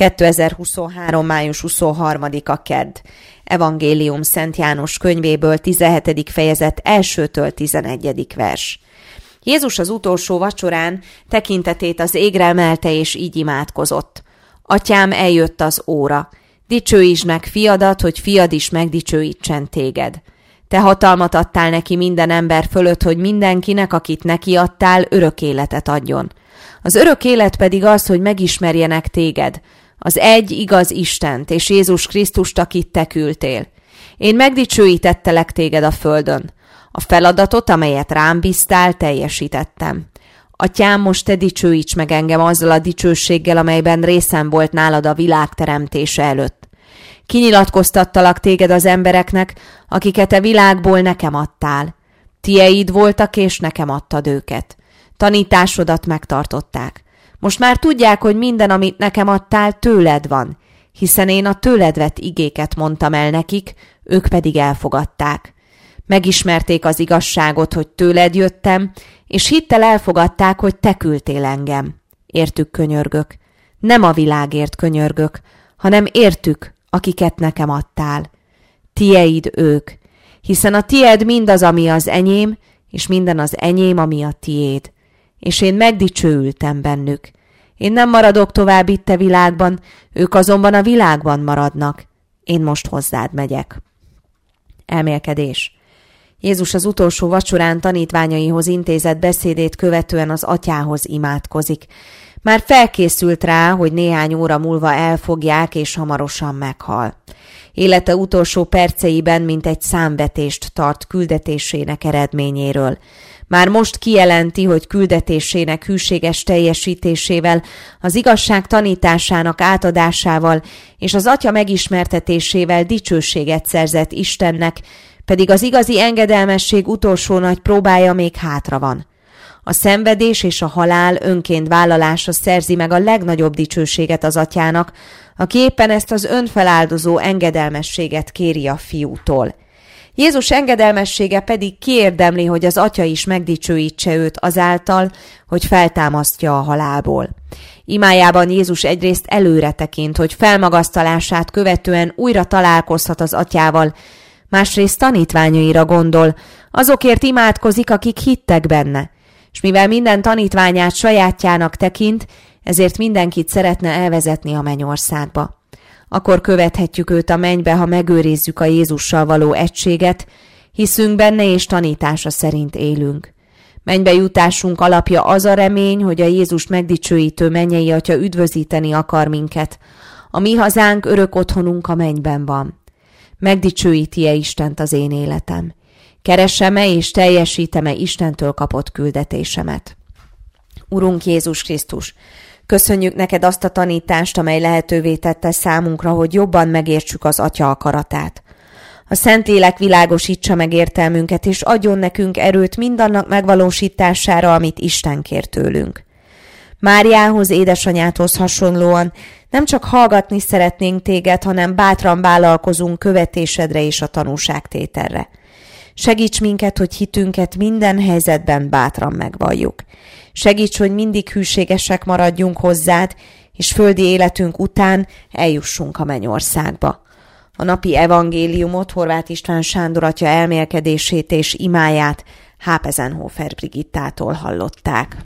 2023. május 23-a kedd. Evangélium Szent János könyvéből 17. fejezet 1-től 11. vers. Jézus az utolsó vacsorán tekintetét az égre emelte, és így imádkozott. Atyám, eljött az óra. Dicsőítsd meg fiadat, hogy fiad is megdicsőítsen téged. Te hatalmat adtál neki minden ember fölött, hogy mindenkinek, akit neki adtál, örök életet adjon. Az örök élet pedig az, hogy megismerjenek téged, az egy igaz Istent, és Jézus Krisztust, akit te küldtél. Én megdicsőítettelek téged a földön. A feladatot, amelyet rám bíztál, teljesítettem. Atyám, most te dicsőíts meg engem azzal a dicsőséggel, amelyben részem volt nálad a világ teremtése előtt. Kinyilatkoztattalak téged az embereknek, akiket a világból nekem adtál. Tieid voltak, és nekem adtad őket. Tanításodat megtartották. Most már tudják, hogy minden, amit nekem adtál, tőled van, hiszen én a tőled vett igéket mondtam el nekik, ők pedig elfogadták. Megismerték az igazságot, hogy tőled jöttem, és hittel elfogadták, hogy te küldtél engem. Értük könyörgök. Nem a világért könyörgök, hanem értük, akiket nekem adtál. Tieid ők, hiszen a tied mindaz, ami az enyém, és minden az enyém, ami a tiéd. És én megdicsőültem bennük. Én nem maradok tovább itt a világban, ők azonban a világban maradnak. Én most hozzád megyek. Elmélkedés. Jézus az utolsó vacsorán tanítványaihoz intézett beszédét követően az atyához imádkozik. Már felkészült rá, hogy néhány óra múlva elfogják, és hamarosan meghal. Élete utolsó perceiben mint egy számvetést tart küldetésének eredményéről. Már most kijelenti, hogy küldetésének hűséges teljesítésével, az igazság tanításának átadásával és az atya megismertetésével dicsőséget szerzett Istennek, pedig az igazi engedelmesség utolsó nagy próbája még hátra van. A szenvedés és a halál önként vállalása szerzi meg a legnagyobb dicsőséget az atyának, aki éppen ezt az önfeláldozó engedelmességet kéri a fiútól. Jézus engedelmessége pedig kiérdemli, hogy az atya is megdicsőítse őt azáltal, hogy feltámasztja a halálból. Imájában Jézus egyrészt előre tekint, hogy felmagasztalását követően újra találkozhat az atyával, másrészt tanítványaira gondol, azokért imádkozik, akik hittek benne, és mivel minden tanítványát sajátjának tekint, ezért mindenkit szeretne elvezetni a mennyországba. Akkor követhetjük őt a mennybe, ha megőrizzük a Jézussal való egységet, hiszünk benne és tanítása szerint élünk. Mennybe jutásunk alapja az a remény, hogy a Jézust megdicsőítő mennyei atya üdvözíteni akar minket. A mi hazánk, örök otthonunk a mennyben van. Megdicsőíti-e Istent az én életem? Keresem-e és teljesítem-e Istentől kapott küldetésemet? Urunk Jézus Krisztus, köszönjük neked azt a tanítást, amely lehetővé tette számunkra, hogy jobban megértsük az Atya akaratát. A Szentlélek világosítsa meg értelmünket, és adjon nekünk erőt mindannak megvalósítására, amit Isten kér tőlünk. Máriához, édesanyádhoz hasonlóan nem csak hallgatni szeretnénk téged, hanem bátran vállalkozunk követésedre és a tanúságtételre. Segíts minket, hogy hitünket minden helyzetben bátran megvalljuk. Segíts, hogy mindig hűségesek maradjunk hozzád, és földi életünk után eljussunk a mennyországba. A napi evangéliumot Horváth István Sándor atya elmélkedését és imáját Hápezenhofer Brigittától hallották.